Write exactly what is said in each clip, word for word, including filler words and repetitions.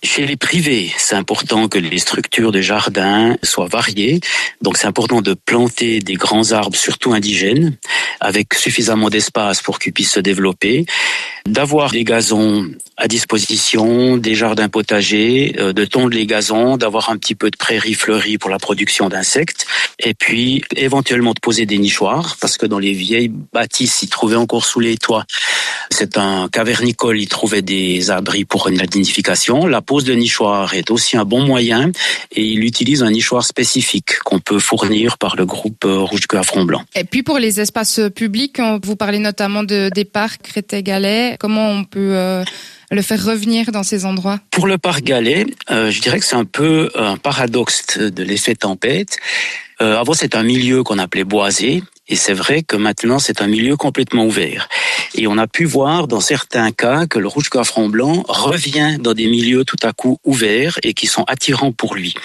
Chez les privés, c'est important que les structures de jardin soient variées. Donc c'est important de planter des grands arbres, surtout indigènes, avec suffisamment d'espace pour qu'ils puissent se développer. D'avoir des gazons à disposition, des jardins potagers, euh, de tondre les gazons, d'avoir un petit peu de prairies fleuries pour la production d'insectes, et puis éventuellement de poser des nichoirs, parce que dans les vieilles bâtisses, ils trouvaient encore sous les toits. C'est un cavernicole, il trouvait des abris pour une nidification. La pose de nichoirs est aussi un bon moyen, et il utilise un nichoir spécifique qu'on peut fournir par le groupe Rouge-Queue à Front Blanc. Et puis pour les espaces publics, vous parlez notamment de, des parcs Créteil-Galais. Comment on peut euh, le faire revenir dans ces endroits? Pour le parc Galais, euh, je dirais que c'est un peu un paradoxe de l'effet tempête. Euh, avant, c'est un milieu qu'on appelait boisé, et c'est vrai que maintenant, c'est un milieu complètement ouvert. Et on a pu voir dans certains cas que le Rouge-Queue à Front Blanc revient dans des milieux tout à coup ouverts et qui sont attirants pour lui.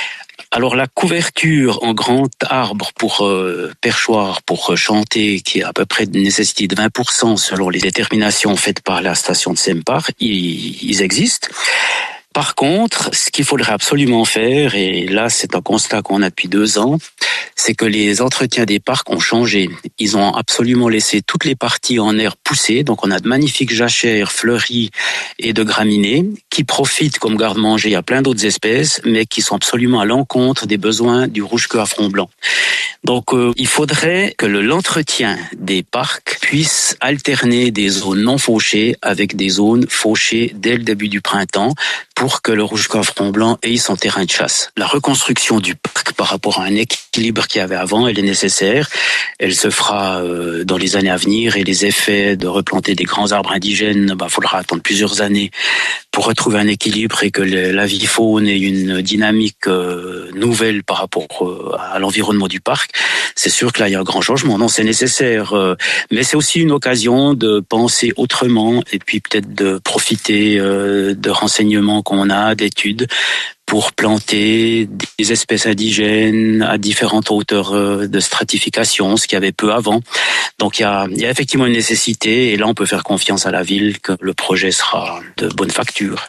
Alors la couverture en grand arbre pour euh, perchoir, pour euh, chanter, qui est à peu près de nécessité de vingt pour cent selon les déterminations faites par la station de Sempar, ils, ils existent. Par contre, ce qu'il faudrait absolument faire, et là c'est un constat qu'on a depuis deux ans, c'est que les entretiens des parcs ont changé. Ils ont absolument laissé toutes les parties en air pousser, donc on a de magnifiques jachères fleuries et de graminées qui profitent comme garde-manger à plein d'autres espèces, mais qui sont absolument à l'encontre des besoins du Rouge-Queue à Front Blanc. Donc euh, il faudrait que le, l'entretien des parcs puisse alterner des zones non fauchées avec des zones fauchées dès le début du printemps, pour que le Rouge-Queue à Front Blanc ait son terrain de chasse. La reconstruction du parc par rapport à un équilibre qu'il y avait avant, elle est nécessaire. Elle se fera euh, dans les années à venir, et les effets de replanter des grands arbres indigènes, bah, faudra attendre plusieurs années pour retrouver un équilibre et que le, la vie faune ait une dynamique euh, nouvelle par rapport euh, à l'environnement du parc. C'est sûr que là, il y a un grand changement. Non, c'est nécessaire. Euh, mais c'est aussi une occasion de penser autrement, et puis peut-être de profiter euh, de renseignements qu'on a, d'études, pour planter des espèces indigènes à différentes hauteurs de stratification, ce qu'il y avait peu avant. Donc il y a, il y a effectivement une nécessité, et là on peut faire confiance à la ville que le projet sera de bonne facture.